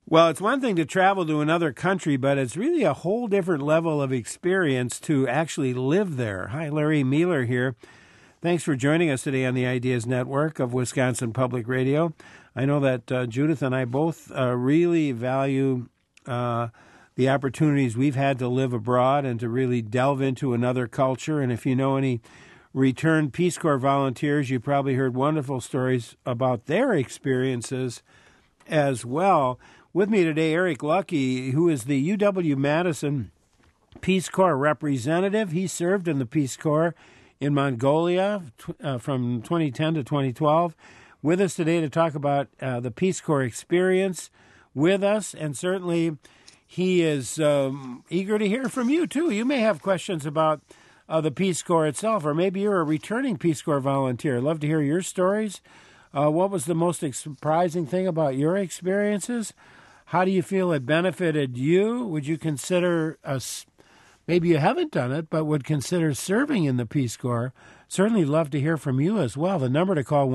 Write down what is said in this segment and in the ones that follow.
Well, it's one thing to travel to another country, but it's really a whole different level of experience to actually live there. Hi, Larry Mueller here. Thanks for joining us today on the Ideas Network of Wisconsin Public Radio. I know that Judith and I both really value the opportunities we've had to live abroad and to really delve into another culture. And if you know any returned Peace Corps volunteers, you probably heard wonderful stories about their experiences as well. With me today, Eric Lucky, who is the UW-Madison Peace Corps representative. He served in the Peace Corps in Mongolia from 2010 to 2012. With us today to talk about the Peace Corps experience with us, and certainly he is eager to hear from you, too. You may have questions about the Peace Corps itself, or maybe you're a returning Peace Corps volunteer. I'd love to hear your stories. What was the most surprising thing about your experiences? How do you feel it benefited you? Would you consider, maybe you haven't done it, but would consider serving in the Peace Corps? Certainly love to hear from you as well. The number to call,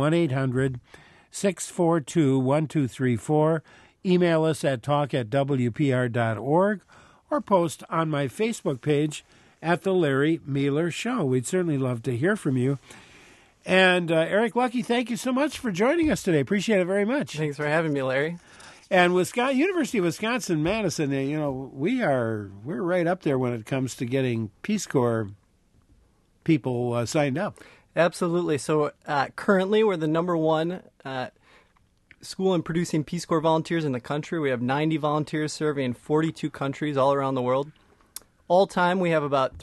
1-800-642-1234. Email us at talk@wpr.org or post on my Facebook page at The Larry Mueller Show. We'd certainly love to hear from you. And Eric Lucky, thank you so much for joining us today. Appreciate it very much. Thanks for having me, Larry. And University of Wisconsin-Madison, we're right up there when it comes to getting Peace Corps people signed up. Absolutely. So currently we're the number one school in producing Peace Corps volunteers in the country. We have 90 volunteers serving in 42 countries all around the world. All time, we have about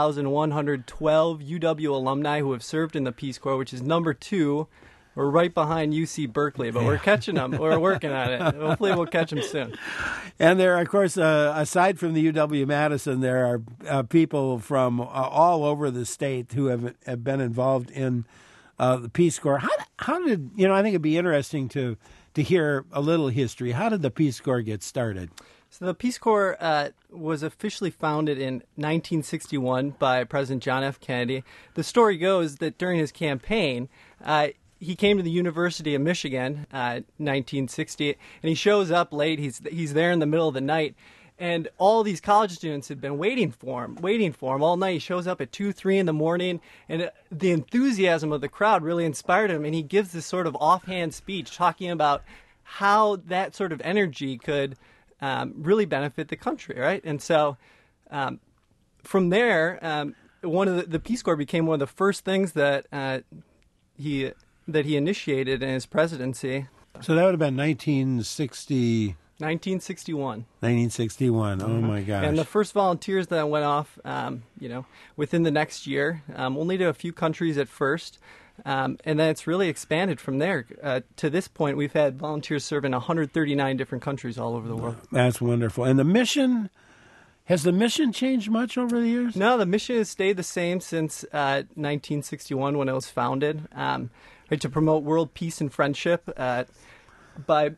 3,112 UW alumni who have served in the Peace Corps, which is number 2. We're right behind UC Berkeley, but we're catching them. We're working on it. Hopefully we'll catch them soon. And there, of course, aside from the UW-Madison, there are people from all over the state who have been involved in the Peace Corps. How did, I think it'd be interesting to hear a little history. How did the Peace Corps get started? So the Peace Corps was officially founded in 1961 by President John F. Kennedy. The story goes that during his campaign, he came to the University of Michigan, 1960, and he shows up late. He's there in the middle of the night, and all these college students had been waiting for him all night. He shows up at 2, 3 in the morning, and the enthusiasm of the crowd really inspired him, and he gives this sort of offhand speech talking about how that sort of energy could really benefit the country, right? And so from there, one of the Peace Corps became one of the first things that he initiated in his presidency. So that would have been 1961. 1961. Oh, my gosh. And the first volunteers that went off, within the next year, only to a few countries at first. And then it's really expanded from there. To this point, we've had volunteers serve in 139 different countries all over the world. That's wonderful. And the mission, has the mission changed much over the years? No, the mission has stayed the same since 1961 when it was founded, to promote world peace and friendship by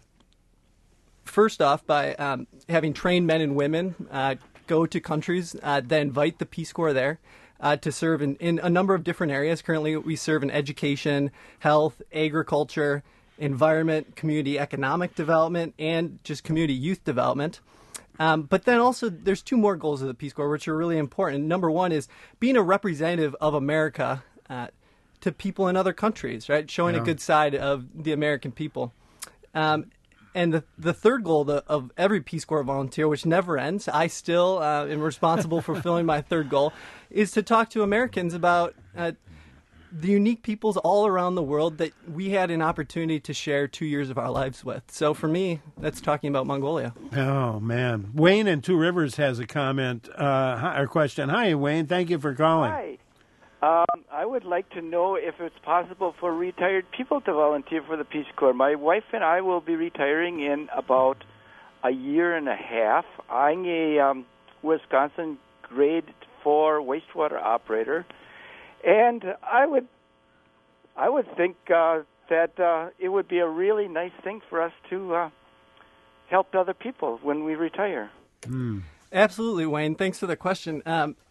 having trained men and women go to countries that invite the Peace Corps there. To serve in a number of different areas. Currently, we serve in education, health, agriculture, environment, community economic development, and just community youth development. But then also, there's 2 more goals of the Peace Corps, which are really important. Number 1 is being a representative of America to people in other countries, right? Showing a good side of the American people. And the third goal of every Peace Corps volunteer, which never ends, I still am responsible for fulfilling my third goal, is to talk to Americans about the unique peoples all around the world that we had an opportunity to share 2 years of our lives with. So for me, that's talking about Mongolia. Oh, man. Wayne in Two Rivers has a comment or question. Hi, Wayne. Thank you for calling. Hi. I would like to know if it's possible for retired people to volunteer for the Peace Corps. My wife and I will be retiring in about a year and a half. I'm a Wisconsin grade 4 wastewater operator, and I would think that it would be a really nice thing for us to help other people when we retire. Absolutely, Wayne. Thanks for the question.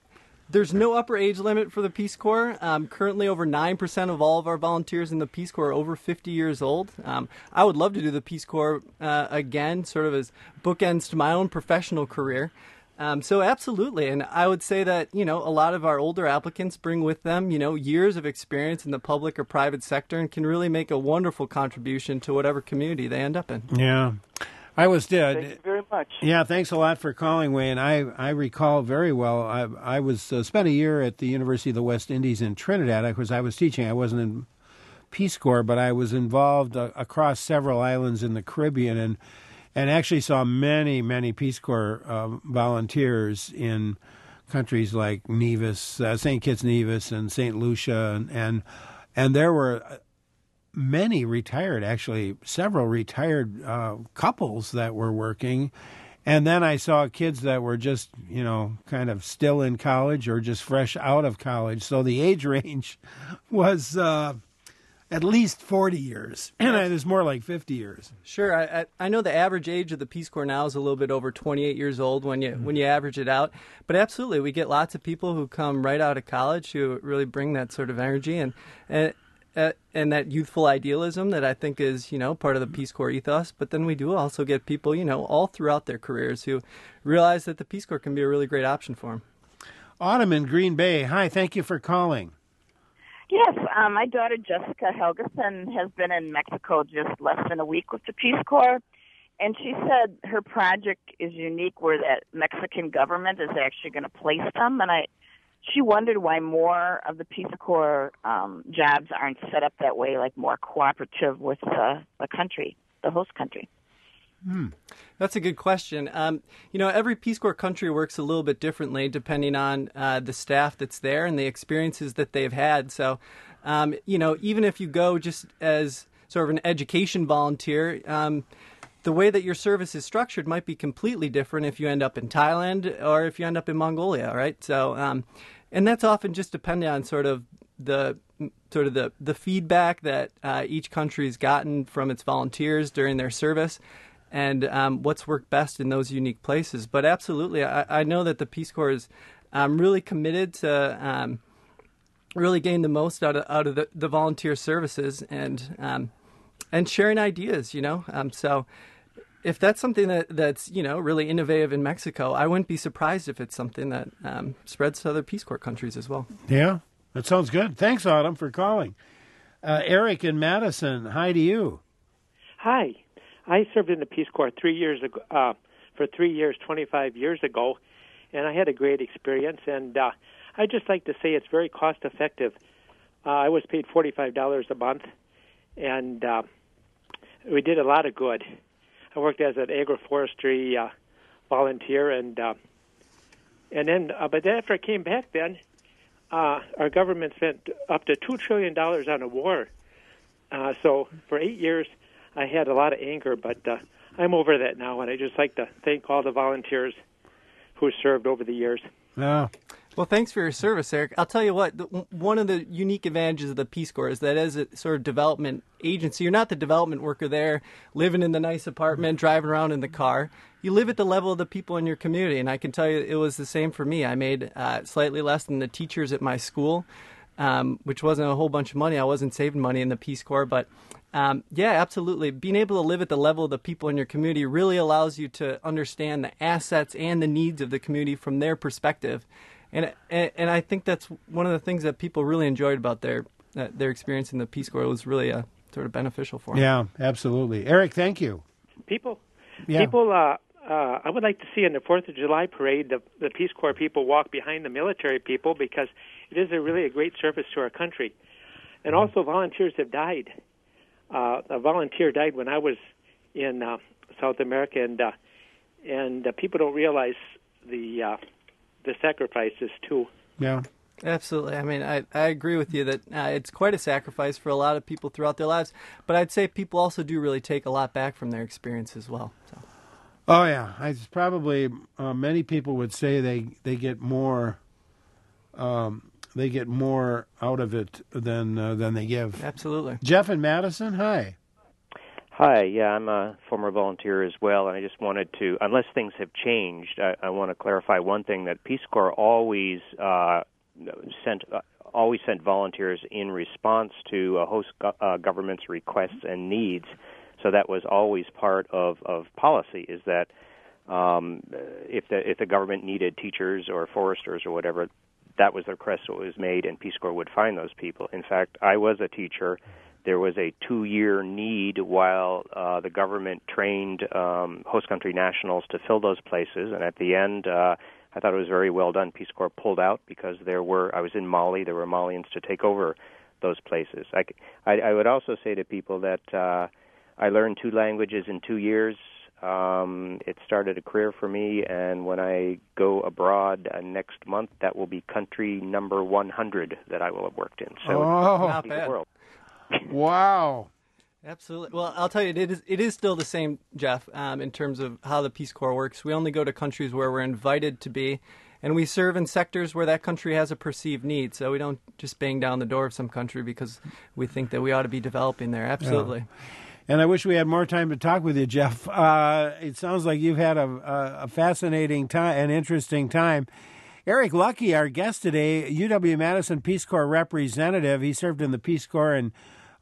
There's no upper age limit for the Peace Corps. Currently, over 9% of all of our volunteers in the Peace Corps are over 50 years old. I would love to do the Peace Corps again, sort of as bookends to my own professional career. So absolutely, and I would say that, a lot of our older applicants bring with them, years of experience in the public or private sector and can really make a wonderful contribution to whatever community they end up in. Yeah. I was dead. Thank you very much. Yeah, thanks a lot for calling, Wayne. I recall very well. I was spent a year at the University of the West Indies in Trinidad. Of course, I was teaching. I wasn't in Peace Corps, but I was involved across several islands in the Caribbean, and actually saw many Peace Corps volunteers in countries like Nevis, St. Kitts Nevis, and St. Lucia, and there were many retired, actually several retired couples that were working. And then I saw kids that were just, kind of still in college or just fresh out of college. So the age range was at least 40 years, and it was more like 50 years. Sure. I know the average age of the Peace Corps now is a little bit over 28 years old when you average it out. But absolutely, we get lots of people who come right out of college who really bring that sort of energy and that youthful idealism that I think is, part of the Peace Corps ethos. But then we do also get people, all throughout their careers who realize that the Peace Corps can be a really great option for them. Autumn in Green Bay. Hi, thank you for calling. Yes, my daughter Jessica Helgeson has been in Mexico just less than a week with the Peace Corps, and she said her project is unique where that Mexican government is actually going to place them, and she wondered why more of the Peace Corps jobs aren't set up that way, like more cooperative with the country, the host country. That's a good question. Every Peace Corps country works a little bit differently depending on the staff that's there and the experiences that they've had. So, even if you go just as sort of an education volunteer, the way that your service is structured might be completely different if you end up in Thailand or if you end up in Mongolia, right? So, and that's often just depending on the feedback that each country's gotten from its volunteers during their service, and what's worked best in those unique places. But absolutely, I know that the Peace Corps is really committed to really gain the most out of the volunteer services and sharing ideas. So if that's something that's really innovative in Mexico, I wouldn't be surprised if it's something that spreads to other Peace Corps countries as well. Yeah, that sounds good. Thanks, Autumn, for calling. Eric in Madison, hi to you. Hi. I served in the Peace Corps 3 years ago, for 3 years, 25 years ago, and I had a great experience. And I'd just like to say it's very cost-effective. I was paid $45 a month, and we did a lot of good. I worked as an agroforestry volunteer, and then, but after I came back, then our government spent up to $2 trillion on a war. So for 8 years, I had a lot of anger, but I'm over that now, and I just like to thank all the volunteers who served over the years. Yeah. Well, thanks for your service, Eric. I'll tell you what, one of the unique advantages of the Peace Corps is that as a sort of development agency, you're not the development worker there, living in the nice apartment, driving around in the car. You live at the level of the people in your community, and I can tell you it was the same for me. I made slightly less than the teachers at my school, which wasn't a whole bunch of money. I wasn't saving money in the Peace Corps, but yeah, absolutely. Being able to live at the level of the people in your community really allows you to understand the assets and the needs of the community from their perspective. And I think that's one of the things that people really enjoyed about their experience in the Peace Corps. It was really sort of beneficial for them. Yeah, absolutely. Eric, thank you. I would like to see in the 4th of July parade the Peace Corps people walk behind the military people, because it is really a great service to our country. And also volunteers have died. A volunteer died when I was in South America, and people don't realize the sacrifices too. Yeah. Absolutely. I mean, I agree with you that it's quite a sacrifice for a lot of people throughout their lives, but I'd say people also do really take a lot back from their experience as well. So. Oh, yeah. It's probably many people would say they get more out of it than they give. Absolutely. Jeff in Madison, hi. Hi, yeah, I'm a former volunteer as well, and I just wanted to, unless things have changed, I want to clarify one thing, that Peace Corps always sent volunteers in response to a host government's requests and needs. So that was always part of policy, is that if the government needed teachers or foresters or whatever, that was the request that was made, and Peace Corps would find those people. In fact, I was a teacher. There was a 2-year need while the government trained host country nationals to fill those places, and at the end, I thought it was very well done. Peace Corps pulled out because I was in Mali. There were Malians to take over those places. I would also say to people that I learned 2 languages in 2 years. It started a career for me, and when I go abroad next month, that will be country number 100 that I will have worked in. So not bad. The world. Wow. Absolutely. Well, I'll tell you, it is still the same, Jeff, in terms of how the Peace Corps works. We only go to countries where we're invited to be, and we serve in sectors where that country has a perceived need. So we don't just bang down the door of some country because we think that we ought to be developing there. Absolutely. Yeah. And I wish we had more time to talk with you, Jeff. It sounds like you've had a fascinating time, an interesting time. Eric Lucky, our guest today, UW-Madison Peace Corps representative. He served in the Peace Corps in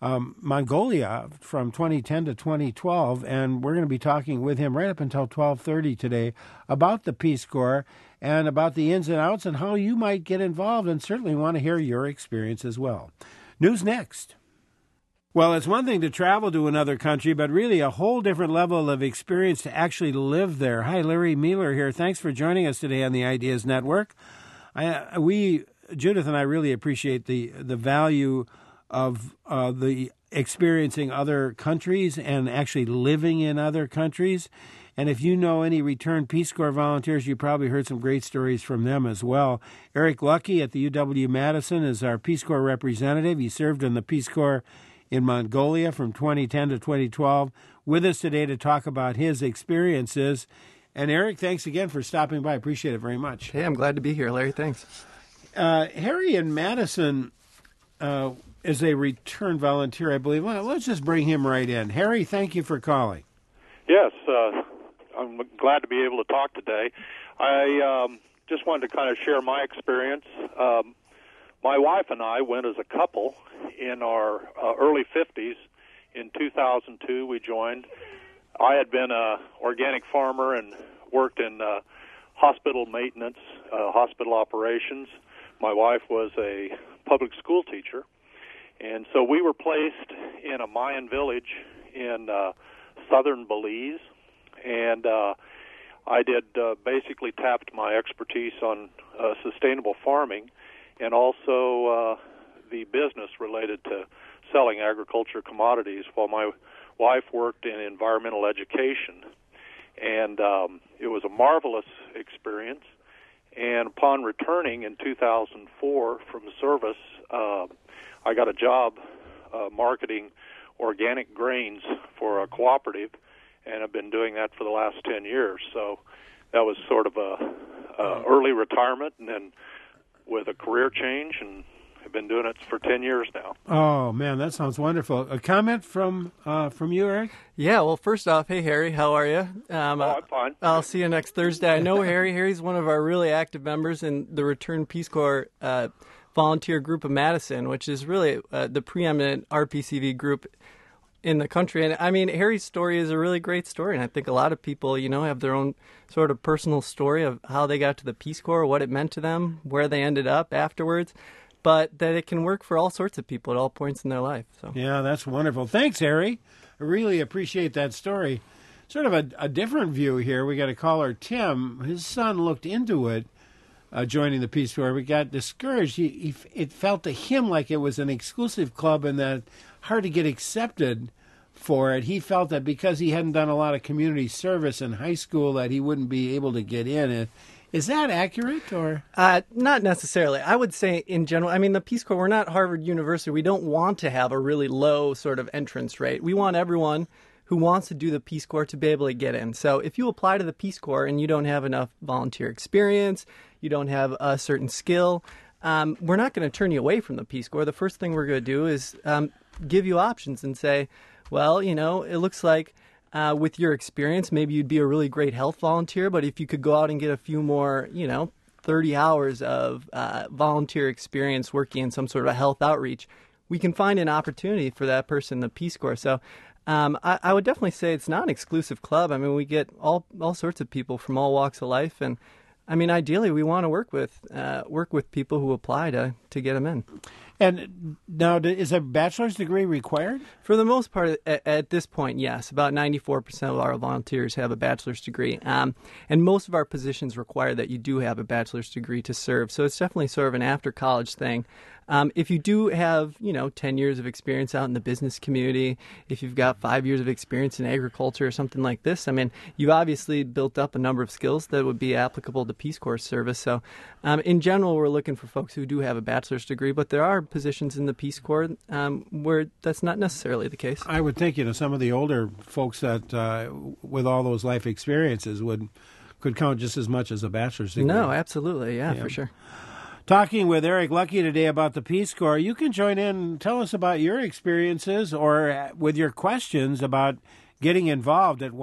Mongolia from 2010 to 2012, and we're going to be talking with him right up until 12:30 today about the Peace Corps and about the ins and outs and how you might get involved, and certainly want to hear your experience as well. News next. Well, it's one thing to travel to another country, but really a whole different level of experience to actually live there. Hi, Larry Mueller here. Thanks for joining us today on the Ideas Network. Judith and I really appreciate the value of the experiencing other countries and actually living in other countries. And if you know any returned Peace Corps volunteers, you probably heard some great stories from them as well. Eric Lucky at the UW-Madison is our Peace Corps representative. He served in the Peace Corps in Mongolia from 2010 to 2012, with us today to talk about his experiences. And Eric, thanks again for stopping by. I appreciate it very much. Hey, I'm glad to be here, Larry. Thanks. Harry in Madison is a return volunteer, I believe. Well, let's just bring him right in. Harry, thank you for calling. Yes, I'm glad to be able to talk today. I just wanted to kind of share my experience. My wife and I went as a couple in our early 50s. In 2002, we joined. I had been an organic farmer and worked in hospital maintenance, hospital operations. My wife was a public school teacher. And so we were placed in a Mayan village in southern Belize. And I did basically tapped my expertise on sustainable farming and also the business related to selling agriculture commodities, while my wife worked in environmental education. And it was a marvelous experience. And upon returning in 2004 from the service, I got a job marketing organic grains for a cooperative, and I've been doing that for the last 10 years. So that was sort of a early retirement, and then with a career change, and I've been doing it for 10 years now. Oh, man, that sounds wonderful. A comment from you, Eric? Yeah, well, first off, hey, Harry, how are you? I'm fine. I'll see you next Thursday. I know Harry. Harry's one of our really active members in the Return Peace Corps volunteer group of Madison, which is really the preeminent RPCV group in the country. And I mean, Harry's story is a really great story, and I think a lot of people, have their own sort of personal story of how they got to the Peace Corps, what it meant to them, where they ended up afterwards, but that it can work for all sorts of people at all points in their life. So yeah, that's wonderful. Thanks, Harry. I really appreciate that story. Sort of a different view here. We got a caller, Tim. His son looked into it, joining the Peace Corps. We got discouraged. It felt to him like it was an exclusive club and that hard to get accepted for it. He felt that because he hadn't done a lot of community service in high school that he wouldn't be able to get in. Is that accurate, or? Not necessarily. I would say in general, I mean, the Peace Corps, we're not Harvard University. We don't want to have a really low sort of entrance rate. We want everyone who wants to do the Peace Corps to be able to get in. So if you apply to the Peace Corps and you don't have enough volunteer experience, you don't have a certain skill, we're not going to turn you away from the Peace Corps. The first thing we're going to do is give you options and say, Well, it looks like with your experience, maybe you'd be a really great health volunteer, but if you could go out and get a few more, 30 hours of volunteer experience working in some sort of a health outreach, we can find an opportunity for that person in the Peace Corps. So I would definitely say it's not an exclusive club. I mean, we get all sorts of people from all walks of life, and I mean, ideally, we want to work with people who apply to get them in. And now, is a bachelor's degree required? For the most part, at this point, yes. About 94% of our volunteers have a bachelor's degree. And most of our positions require that you do have a bachelor's degree to serve. So it's definitely sort of an after-college thing. If you do have, 10 years of experience out in the business community, if you've got 5 years of experience in agriculture or something like this, I mean, you've obviously built up a number of skills that would be applicable to Peace Corps service. So in general, we're looking for folks who do have a bachelor's degree, but there are positions in the Peace Corps where that's not necessarily the case. I would think, some of the older folks that with all those life experiences could count just as much as a bachelor's degree. No, absolutely. Yeah, for sure. Talking with Eric Lucky today about the Peace Corps. You can join in and tell us about your experiences or with your questions about getting involved at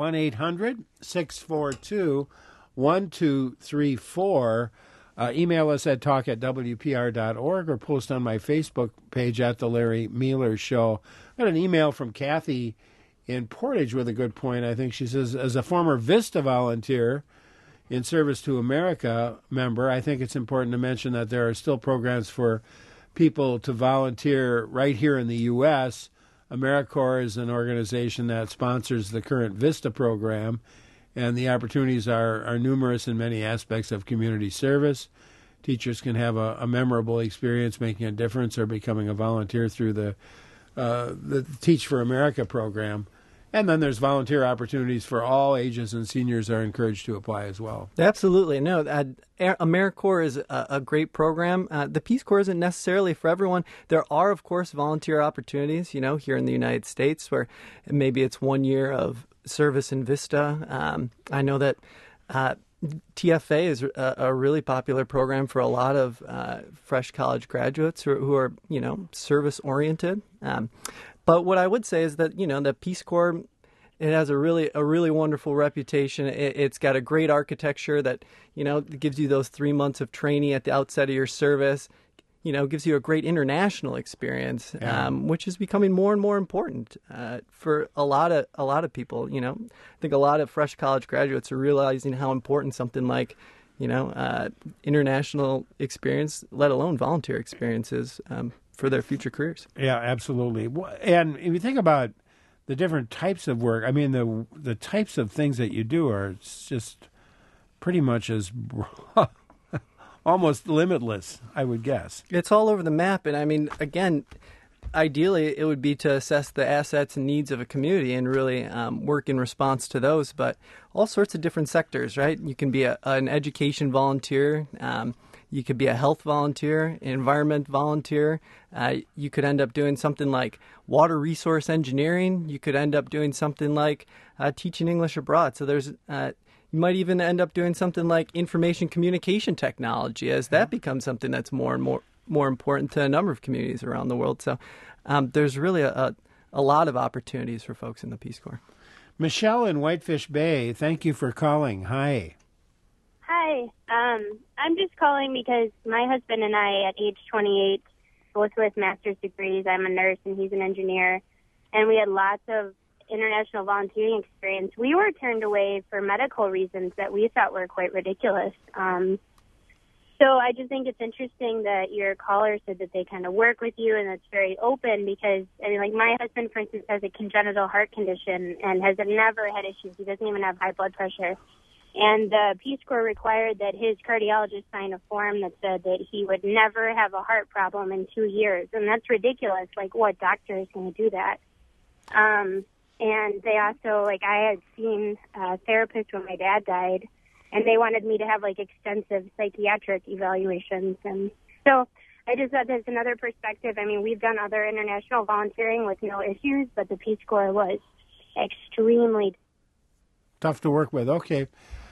1-800-642-1234. Email us at talk@wpr.org or post on my Facebook page at The Larry Mealer Show. I got an email from Kathy in Portage with a good point. I think she says, as a former VISTA volunteer in Service to America member, I think it's important to mention that there are still programs for people to volunteer right here in the U.S. AmeriCorps is an organization that sponsors the current VISTA program, and the opportunities are numerous in many aspects of community service. Teachers can have a memorable experience making a difference or becoming a volunteer through the Teach for America program. And then there's volunteer opportunities for all ages, and seniors are encouraged to apply as well. Absolutely. No, AmeriCorps is a great program. The Peace Corps isn't necessarily for everyone. There are, of course, volunteer opportunities, here in the United States where maybe it's 1 year of service in VISTA. I know that TFA is a really popular program for a lot of fresh college graduates who are, service-oriented. But what I would say is that, the Peace Corps, it has a really wonderful reputation. It's got a great architecture that, gives you those 3 months of training at the outset of your service, gives you a great international experience, which is becoming more and more important for a lot of people. I think a lot of fresh college graduates are realizing how important something like, international experience, let alone volunteer experiences, for their future careers. Yeah, absolutely. And if you think about the different types of work, I mean, the types of things that you do are just pretty much as almost limitless, I would guess. It's all over the map. And I mean, again, ideally, it would be to assess the assets and needs of a community and really work in response to those. But all sorts of different sectors, right? You can be an education volunteer. You could be a health volunteer, environment volunteer. You could end up doing something like water resource engineering. You could end up doing something like teaching English abroad. So there's you might even end up doing something like information communication technology, as that becomes something that's more and more important to a number of communities around the world. So there's really a lot of opportunities for folks in the Peace Corps. Michelle in Whitefish Bay, thank you for calling. Hi. Hi. I'm just calling because my husband and I, at age 28, both with master's degrees, I'm a nurse and he's an engineer, and we had lots of international volunteering experience. We were turned away for medical reasons that we thought were quite ridiculous. So I just think it's interesting that your caller said that they kind of work with you and it's very open because, I mean, like my husband, for instance, has a congenital heart condition and has never had issues. He doesn't even have high blood pressure. And the Peace Corps required that his cardiologist sign a form that said that he would never have a heart problem in 2 years. And that's ridiculous. Like, what doctor is going to do that? And they also, like, I had seen a therapist when my dad died, and they wanted me to have, like, extensive psychiatric evaluations. And so I just thought there's another perspective. I mean, we've done other international volunteering with no issues, but the Peace Corps was extremely tough to work with. Okay.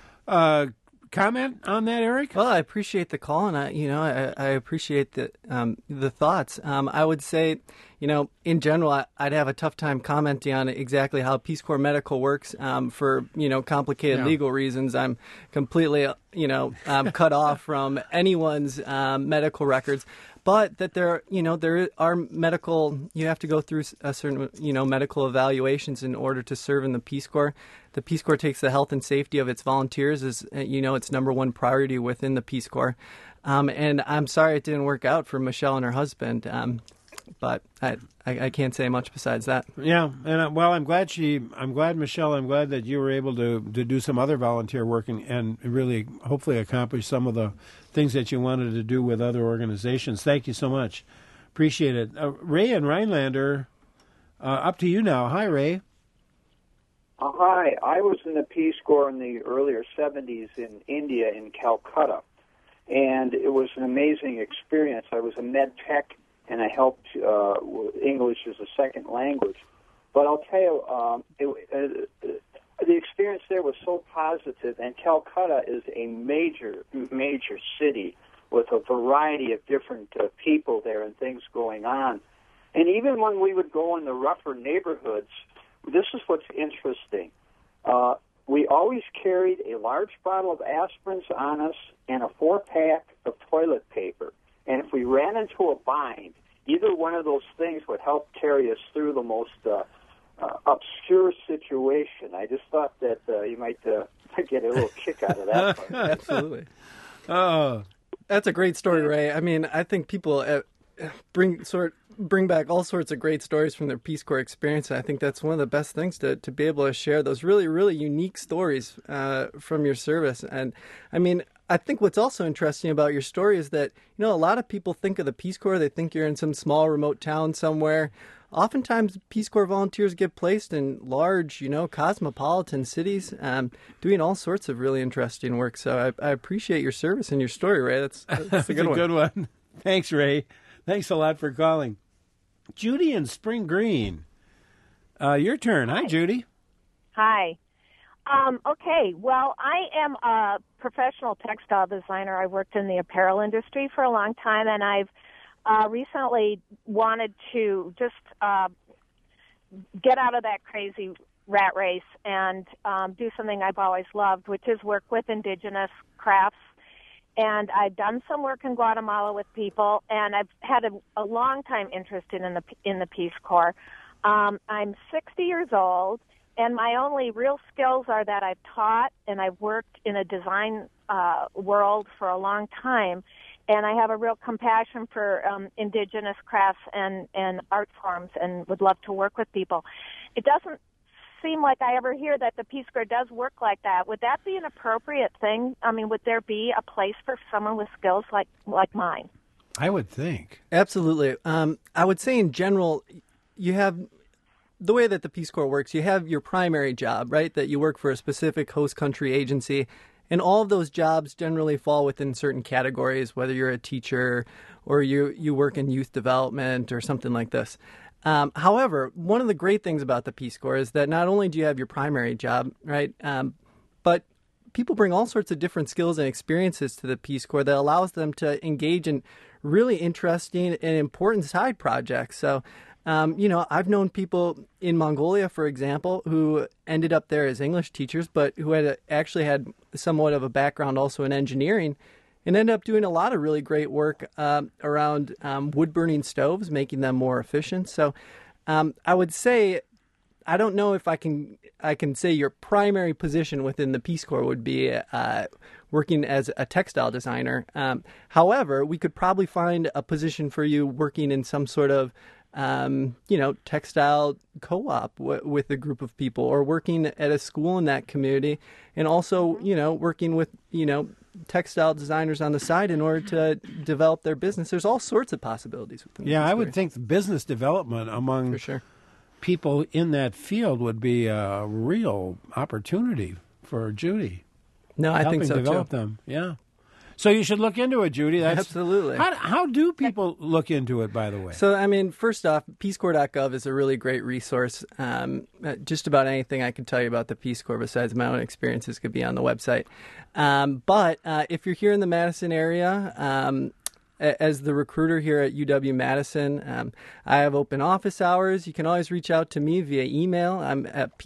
Comment on that, Eric? Well, I appreciate the call, and I appreciate the thoughts. I would say, in general, I'd have a tough time commenting on exactly how Peace Corps medical works for, complicated legal reasons. I'm completely, cut off from anyone's medical records. But that there are medical, you have to go through a certain, medical evaluations in order to serve in the Peace Corps. The Peace Corps takes the health and safety of its volunteers as, its number one priority within the Peace Corps. And I'm sorry it didn't work out for Michelle and her husband. But I can't say much besides that. Yeah, and I'm glad Michelle, I'm glad that you were able to do some other volunteer work and really hopefully accomplish some of the things that you wanted to do with other organizations. Thank you so much. Appreciate it. Ray and Rhinelander, up to you now. Hi, Ray. Hi. I was in the Peace Corps in the earlier 70s in India, in Calcutta, and it was an amazing experience. I was a med tech, and I helped English as a second language. But I'll tell you, the experience there was so positive, and Calcutta is a major city with a variety of different people there and things going on. And even when we would go in the rougher neighborhoods, this is what's interesting. We always carried a large bottle of aspirins on us and a 4-pack of toilet paper. And if we ran into a bind, either one of those things would help carry us through the most obscure situation. I just thought that you might get a little kick out of that part. Absolutely. Oh, that's a great story, Ray. I mean, I think people bring back all sorts of great stories from their Peace Corps experience. I think that's one of the best things to be able to share those really, really unique stories from your service. And I mean, I think what's also interesting about your story is that, a lot of people think of the Peace Corps, they think you're in some small remote town somewhere. Oftentimes, Peace Corps volunteers get placed in large, cosmopolitan cities, doing all sorts of really interesting work. So I appreciate your service and your story, Ray. That's a good one. Thanks, Ray. Thanks a lot for calling. Judy in Spring Green, your turn. Hi, Judy. Hi. Okay, well, I am a professional textile designer. I worked in the apparel industry for a long time, and I've recently wanted to just get out of that crazy rat race and do something I've always loved, which is work with indigenous crafts. And I've done some work in Guatemala with people, and I've had a long time interest in the Peace Corps. I'm 60 years old. And my only real skills are that I've taught and I've worked in a design world for a long time. And I have a real compassion for indigenous crafts and art forms and would love to work with people. It doesn't seem like I ever hear that the Peace Corps does work like that. Would that be an appropriate thing? I mean, would there be a place for someone with skills like mine? I would think. Absolutely. I would say in general, you have... The way that the Peace Corps works, you have your primary job, right, that you work for a specific host country agency, and all of those jobs generally fall within certain categories, whether you're a teacher or you work in youth development or something like this. However, one of the great things about the Peace Corps is that not only do you have your primary job, right, but people bring all sorts of different skills and experiences to the Peace Corps that allows them to engage in really interesting and important side projects. So, I've known people in Mongolia, for example, who ended up there as English teachers, but who had actually had somewhat of a background also in engineering and ended up doing a lot of really great work around wood-burning stoves, making them more efficient. So I would say, I don't know if I can say your primary position within the Peace Corps would be working as a textile designer. However, we could probably find a position for you working in some sort of textile co-op with a group of people, or working at a school in that community, and also, working with, textile designers on the side in order to develop their business. There's all sorts of possibilities within the I would think the business development among for sure people in that field would be a real opportunity for Judy. No, I think so develop too. Them. Yeah. So you should look into it, Judy. Absolutely. How do people look into it, by the way? So, I mean, first off, peacecorps.gov is a really great resource. Just about anything I can tell you about the Peace Corps besides my own experiences could be on the website. But if you're here in the Madison area, as the recruiter here at UW-Madison. I have open office hours. You can always reach out to me via email. I'm at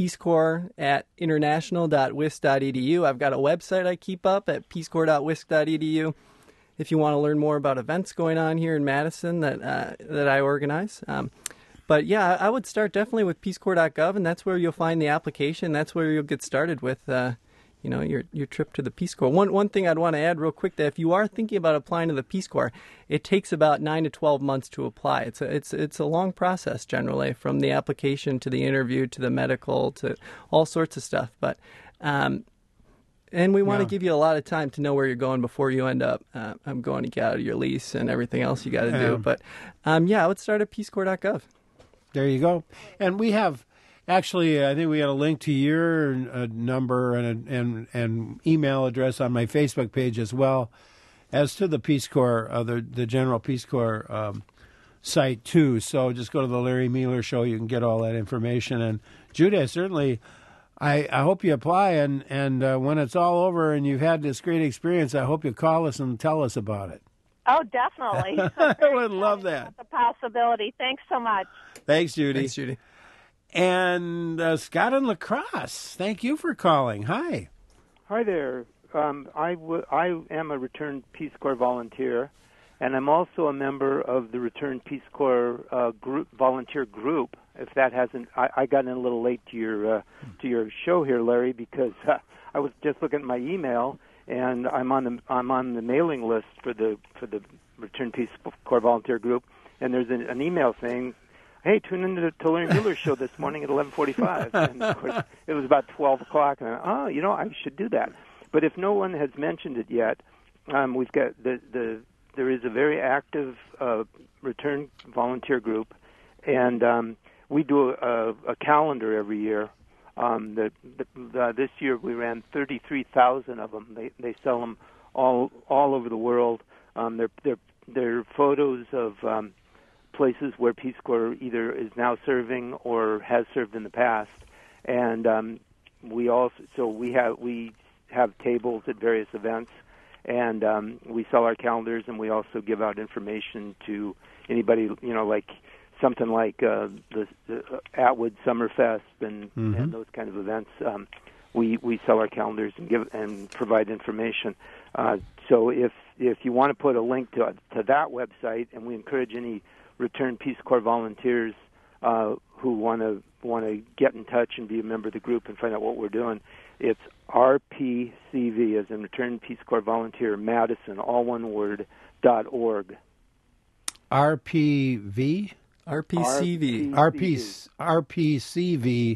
peacecorps@international.wisc.edu. I've got a website I keep up at peacecorps.wisc.edu if you want to learn more about events going on here in Madison that I organize. But yeah, I would start definitely with peacecorps.gov, and that's where you'll find the application. That's where you'll get started with your trip to the Peace Corps. One thing I'd want to add real quick, that if you are thinking about applying to the Peace Corps, it takes about 9 to 12 months to apply. It's a long process generally, from the application to the interview to the medical to all sorts of stuff. But and we want to give you a lot of time to know where you're going before you end up going to get out of your lease and everything else you got to do. But I would start at peacecorps.gov. There you go. And we have. Actually, I think we got a link to your number and email address on my Facebook page as well as to the Peace Corps, the General Peace Corps site too. So just go to the Larry Mueller Show. You can get all that information. And Judah, certainly, I hope you apply. And when it's all over and you've had this great experience, I hope you call us and tell us about it. Oh, definitely. I would love that. The possibility. Thanks so much. Thanks, Judy. Thanks, Judy. And Scott in La Crosse, thank you for calling. Hi. Hi there. I am a returned Peace Corps volunteer, and I'm also a member of the returned Peace Corps volunteer group. If that hasn't, I got in a little late to your show here, Larry, because I was just looking at my email, and I'm on the mailing list for the returned Peace Corps volunteer group, and there's an email saying, hey, tune into the Larry Mueller Show this morning at 11:45. And, of course, it was about 12 o'clock, and I should do that. But if no one has mentioned it yet, we've got there is a very active return volunteer group, and we do a calendar every year. This year we ran 33,000 of them. They sell them all over the world. They're photos of places where Peace Corps either is now serving or has served in the past, and we have tables at various events, and we sell our calendars, and we also give out information to anybody, like something like the Atwood Summerfest and those kind of events. We sell our calendars and provide information. So if you want to put a link to that website, and we encourage any returned Peace Corps volunteers who want to get in touch and be a member of the group and find out what we're doing, it's RPCV, as in Returned Peace Corps Volunteer, Madison, all one word, .org. RPV? RPCV. RPCV.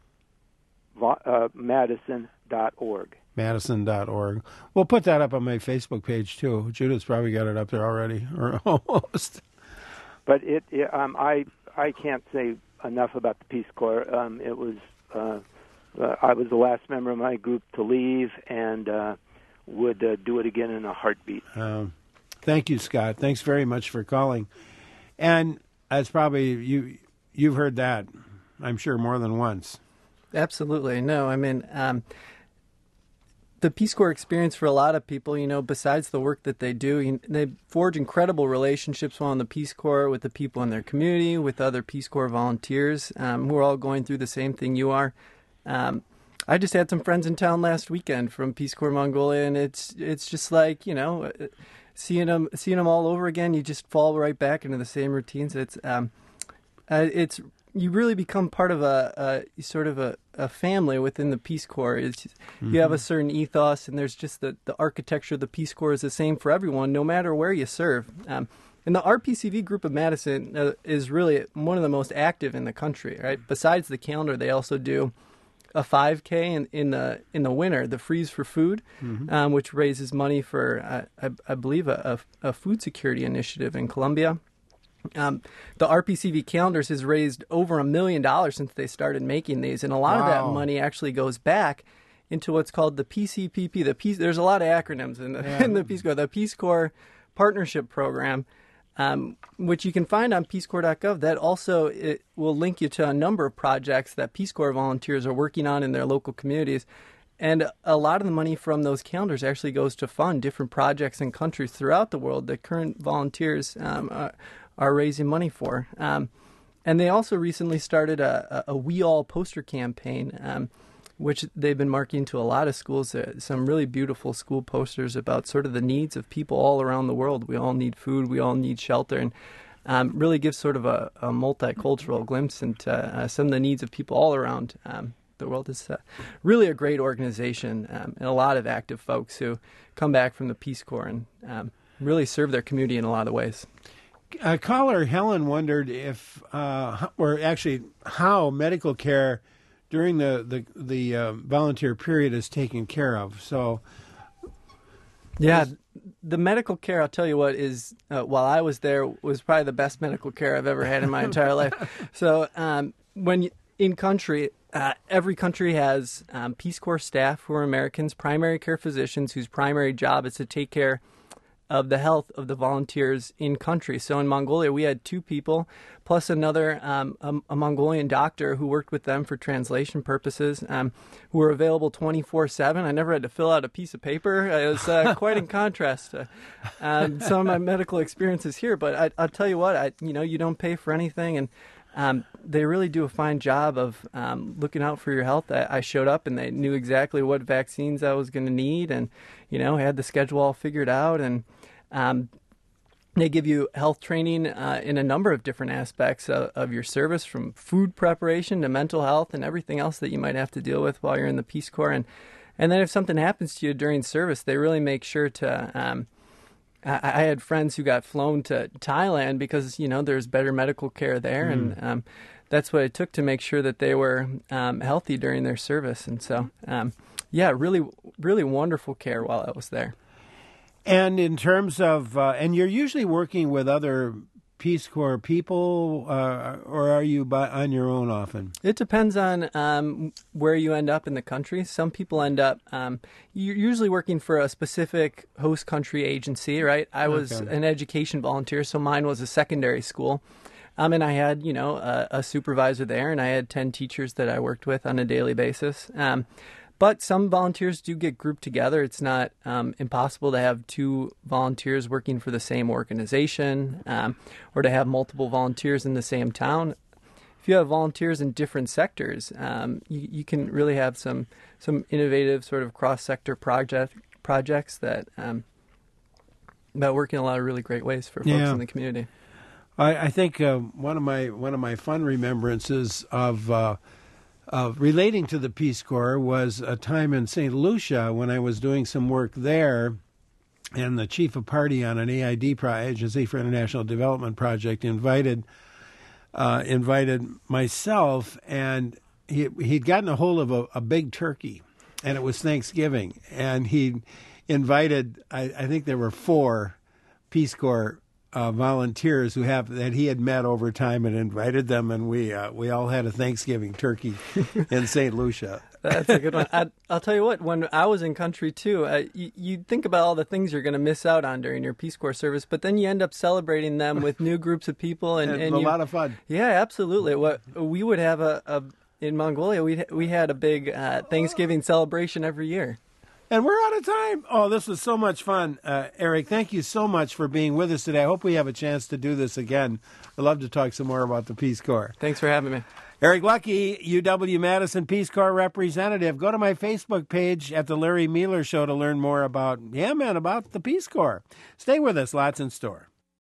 Madison.org. Madison.org. We'll put that up on my Facebook page, too. Judith's probably got it up there already, or almost. But I can't say enough about the Peace Corps. It was I was the last member of my group to leave, and would do it again in a heartbeat. Thank you, Scott. Thanks very much for calling. And that's probably you've heard that, I'm sure, more than once. Absolutely. No, I mean, the Peace Corps experience for a lot of people, besides the work that they do, they forge incredible relationships while in the Peace Corps with the people in their community, with other Peace Corps volunteers who are all going through the same thing you are. I just had some friends in town last weekend from Peace Corps Mongolia, and it's just like, seeing them all over again, you just fall right back into the same routines. It's you really become part of a family within the Peace Corps. You have a certain ethos, and there's just the architecture of the Peace Corps is the same for everyone, no matter where you serve. And the RPCV group of Madison is really one of the most active in the country. Right? Besides the calendar, they also do a 5K in the winter, the Freeze for Food, which raises money for I believe a food security initiative in Colombia. The RPCV calendars has raised over $1 million since they started making these, and a lot of that money actually goes back into what's called the PCPP. There's a lot of acronyms in the Peace Corps. The Peace Corps Partnership Program, which you can find on peacecorps.gov. That also will link you to a number of projects that Peace Corps volunteers are working on in their local communities. And a lot of the money from those calendars actually goes to fund different projects in countries throughout the world that current volunteers are raising money for. And they also recently started a We All poster campaign, which they've been marketing to a lot of schools. Some really beautiful school posters about sort of the needs of people all around the world. We all need food. We all need shelter. And really gives sort of a multicultural glimpse into some of the needs of people all around the world. Is really a great organization and a lot of active folks who come back from the Peace Corps and really serve their community in a lot of ways. Caller Helen wondered if, or actually how medical care during the volunteer period is taken care of. So, yeah, the medical care, I'll tell you what, is while I was there, was probably the best medical care I've ever had in my entire life. So when in country, every country has Peace Corps staff who are Americans, primary care physicians whose primary job is to take care of the health of the volunteers in country. So in Mongolia, we had 2 people, plus another, a Mongolian doctor who worked with them for translation purposes, who were available 24/7. I never had to fill out a piece of paper. It was quite in contrast to some of my medical experiences here. But I'll tell you what, you don't pay for anything, and they really do a fine job of looking out for your health. I showed up and they knew exactly what vaccines I was going to need, and had the schedule all figured out. And they give you health training in a number of different aspects of your service, from food preparation to mental health and everything else that you might have to deal with while you're in the Peace Corps. And then if something happens to you during service, they really make sure to I had friends who got flown to Thailand because, there's better medical care there. And that's what it took to make sure that they were healthy during their service. And so, really, really wonderful care while I was there. And in terms of, and you're usually working with other Peace Corps people, or are you on your own often? It depends on where you end up in the country. Some people end up, you're usually working for a specific host country agency, right? I was an education volunteer, so mine was a secondary school. And I had, a supervisor there, and I had 10 teachers that I worked with on a daily basis. But some volunteers do get grouped together. It's not impossible to have 2 volunteers working for the same organization, or to have multiple volunteers in the same town. If you have volunteers in different sectors, you can really have some innovative sort of cross-sector projects that work in a lot of really great ways for folks in the community. I think one of my fun remembrances of relating to the Peace Corps was a time in St. Lucia when I was doing some work there, and the chief of party on an AID Agency for International Development project invited myself, and he'd gotten a hold of a big turkey, and it was Thanksgiving, and he invited, I think there were 4 Peace Corps volunteers that he had met over time, and invited them, and we all had a Thanksgiving turkey in St. Lucia. That's a good one. I'll tell you what, when I was in country too, you think about all the things you're going to miss out on during your Peace Corps service, but then you end up celebrating them with new groups of people, and a lot of fun. Yeah, absolutely. What we would have in Mongolia, we had a big Thanksgiving celebration every year. And we're out of time. Oh, this was so much fun. Eric, thank you so much for being with us today. I hope we have a chance to do this again. I'd love to talk some more about the Peace Corps. Thanks for having me. Eric Lucky, UW-Madison Peace Corps representative. Go to my Facebook page at The Larry Mealer Show to learn more about the Peace Corps. Stay with us. Lots in store.